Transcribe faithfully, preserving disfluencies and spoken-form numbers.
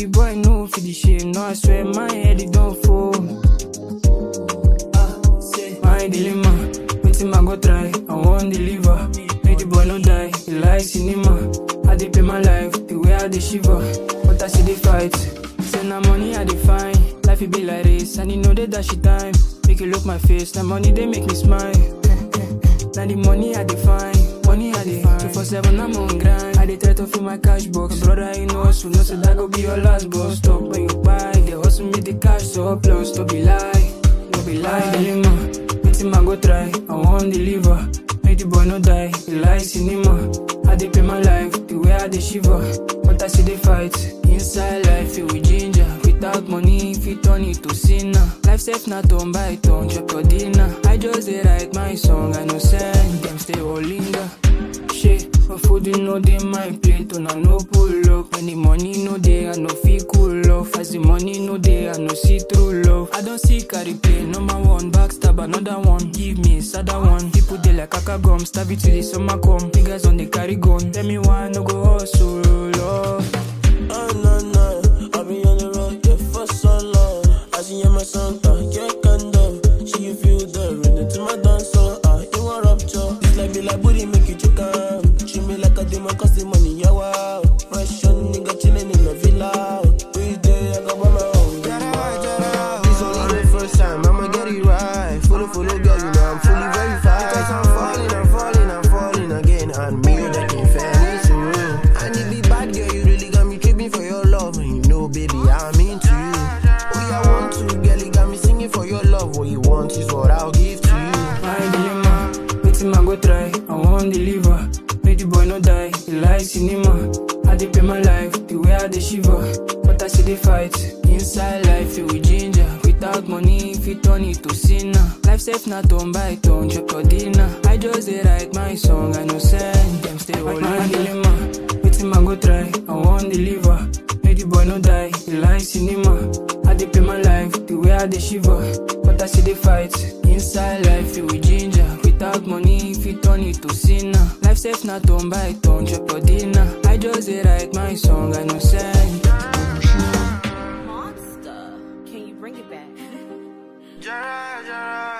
baby boy, no for the shame. No, I swear my head it don't fall. My dilemma, waiting I go try, I won't deliver. Make the boy no die, he like cinema. I dey pay my life, the way I dey shiver. But I see the fight, say na money I dey find. Life it be like this, and you know they dash it time. Make you look my face, na money they make me smile. Now the money I dey find, money I dey find. two four seven I'm on grind, I dey try to fill my cash box. Brother, you know so, no so that go be your last boss. Stop when you buy, they hustle me the cash so plus. Don't be lie, don't be lie, dilemma. I go try, I won't deliver. Make the boy no die, he like cinema. I dey pay my life, the way I dey shiver. But I see the fight, inside life it with ginger. Without money, if you turn it to sinner. Life safe not turn by turn, chop your dinner. I just dey write my song, I no send them stay all linger. Shit, my food you know they my plate, and I no pull up. When the money no dey, I no feel cool off. As the money no dey, I no see through love. I don't see carry play, number one, backstab another one. Give me a sadder one. People they like kaka gum, stab it till the summer come. Niggas on the carry gun, tell me why I no go hustle, love. Oh no no, I've been on the road, yeah, for so long. I see you my son, uh, yeah, condom. She you feel the rhythm to my dance, so uh, you want rupture. This like be like booty, make you choke out. Treat me like a demon, cause the money, yeah, wow. Fresh on nigga chillin' in the villa. Every day I got my own. This only the first time, I'ma get it right. Follow, follow, girl, you know I'm fully verified. Because I'm falling, I'm falling, I'm falling again. And me, that can fair, it's real. I need the bad girl, you really got me tripping for your love. And you know, baby, I'm into you. Oh, yeah, I want to, girl, you got me singing for your love. What you want is what I'll give to you. My dilemma, waiting I go try, I won't deliver. Make the boy no die, he like cinema. I dey pay my life, the way I dey shiver. But I see the fight, inside life it with ginger. Without money, if you turn it to sinner. Life safe not turn by turn, chop your dinner. I just dey write my song, I no send them stay all my dilemma. Waiting I go try, I won't deliver. Make the boy no die, he like cinema. I dey pay my life, the way I dey shiver. But I see the fight, inside life it with ginger. Without money, if you turn it to sinner. Life safe not turn by turn, chop your dinner. I just dey write my song, I no send. Monster, can you bring it back? Jara, Jara.